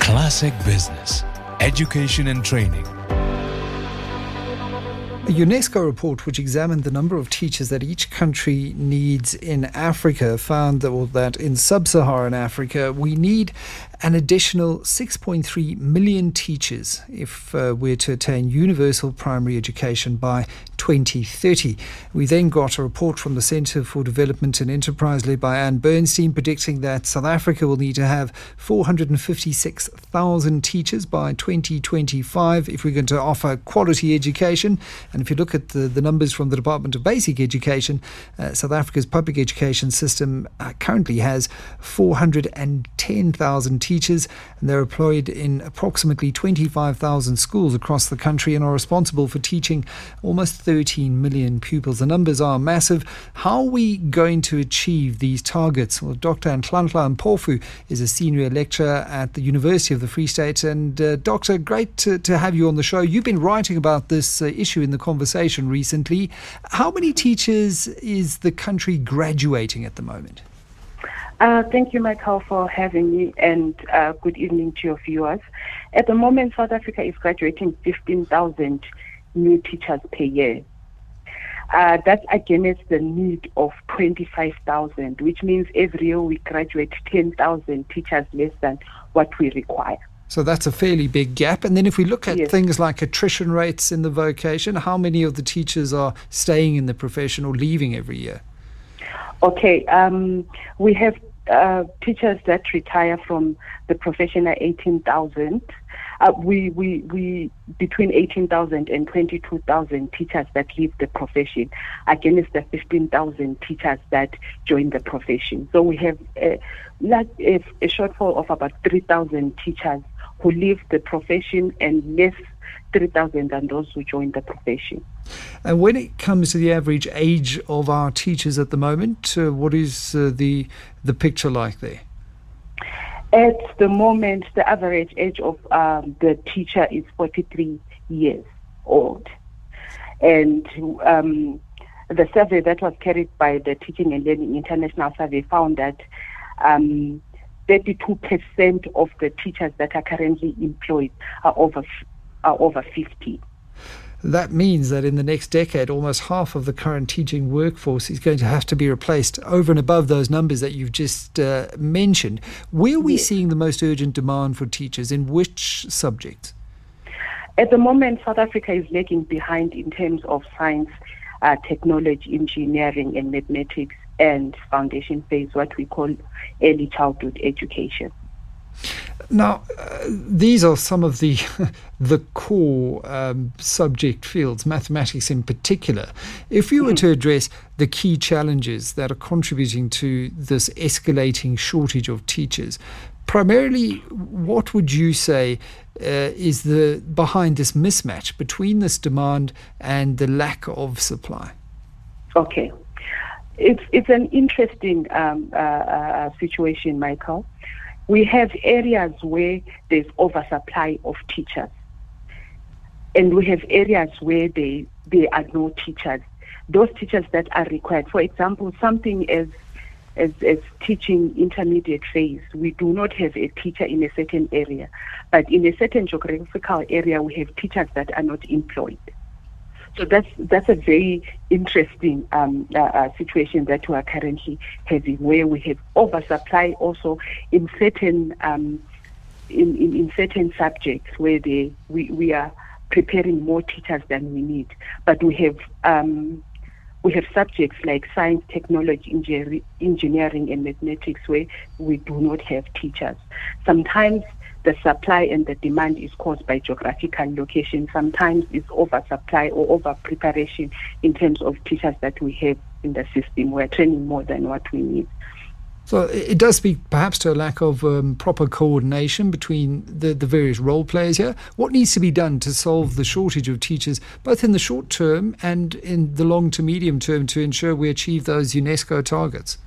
Classic Business, Education and Training. A UNESCO report which examined the number of teachers that each country needs in Africa found that in sub-Saharan Africa we need an additional 6.3 million teachers if we're to attain universal primary education by 2030. We then got a report from the Centre for Development and Enterprise led by Anne Bernstein predicting that South Africa will need to have 456,000 teachers by 2025 if we're going to offer quality education. And if you look at the numbers from the Department of Basic Education, South Africa's public education system currently has 410,000 teachers, and they're employed in approximately 25,000 schools across the country and are responsible for teaching almost 13 million pupils. The numbers are massive. How are we going to achieve these targets? Well, Dr. Nhlanhla Mpofu is a senior lecturer at the University of the Free State. And Doctor, great to have you on the show. You've been writing about this issue in The Conversation recently. How many teachers is the country graduating at the moment? Thank you, Michael, for having me, and good evening to your viewers. At the moment, South Africa is graduating 15,000 new teachers per year. That's against the need of 25,000, which means every year we graduate 10,000 teachers less than what we require. So that's a fairly big gap. And then if we look at things like attrition rates in the vocation, how many of the teachers are staying in the profession or leaving every year? Okay, we have teachers that retire from the profession at 18,000. We between 18,000 and 22,000 teachers that leave the profession against the 15,000 teachers that join the profession. So we have a shortfall of about 3,000 teachers who leave the profession and less 3,000 than those who join the profession. And when it comes to the average age of our teachers at the moment, what is the picture like there? At the moment, the average age of the teacher is 43 years old. And the survey that was carried by the Teaching and Learning International Survey found that 32% of the teachers that are currently employed are over 50. That means that in the next decade, almost half of the current teaching workforce is going to have to be replaced over and above those numbers that you've just mentioned. Where are we seeing the most urgent demand for teachers? In which subjects? At the moment, South Africa is lagging behind in terms of science, technology, engineering, and mathematics, and foundation phase, what we call early childhood education. Now, these are some of the core subject fields, mathematics in particular. If you were to address the key challenges that are contributing to this escalating shortage of teachers, primarily, what would you say is behind this mismatch between this demand and the lack of supply? Okay. It's an interesting situation, Michael. We have areas where there's oversupply of teachers, and we have areas where there are no teachers. Those teachers that are required, for example, something as teaching intermediate phase, we do not have a teacher in a certain area, but in a certain geographical area, we have teachers that are not employed. So that's a very interesting situation that we are currently having, where we have oversupply also in certain in certain subjects where we are preparing more teachers than we need, but we have subjects like science, technology, engineering, and mathematics where we do not have teachers. Sometimes the supply and the demand is caused by geographical location. Sometimes it's oversupply or over-preparation in terms of teachers that we have in the system. We're training more than what we need. So it does speak perhaps to a lack of proper coordination between the various role players here. What needs to be done to solve the shortage of teachers, both in the short term and in the long to medium term, to ensure we achieve those UNESCO targets?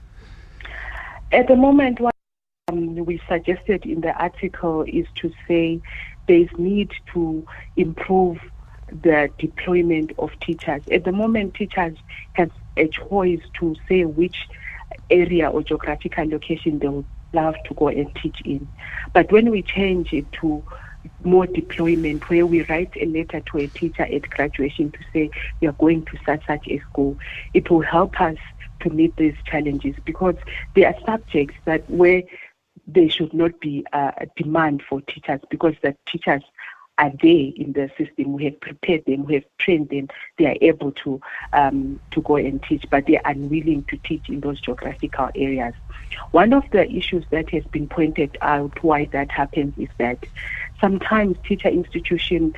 At the moment, what we suggested in the article is to say there's need to improve the deployment of teachers. At the moment, teachers have a choice to say which area or geographical location love to go and teach in. But when we change it to more deployment, where we write a letter to a teacher at graduation to say we are going to such a school, it will help us to meet these challenges, because there are subjects that where there should not be a demand for teachers, because the teachers are there in the system. We have prepared them, we have trained them. They are able to go and teach, but they are unwilling to teach in those geographical areas. One of the issues that has been pointed out why that happens is that sometimes teacher institutions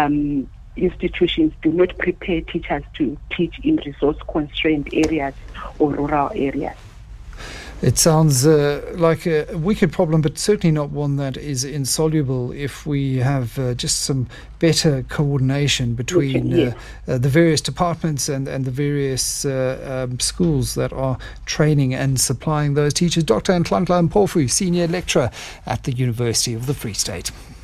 do not prepare teachers to teach in resource-constrained areas or rural areas. It sounds like a wicked problem, but certainly not one that is insoluble if we have just some better coordination between the various departments and the various schools that are training and supplying those teachers. Dr. Nhlanhla Mpofu, Senior Lecturer at the University of the Free State.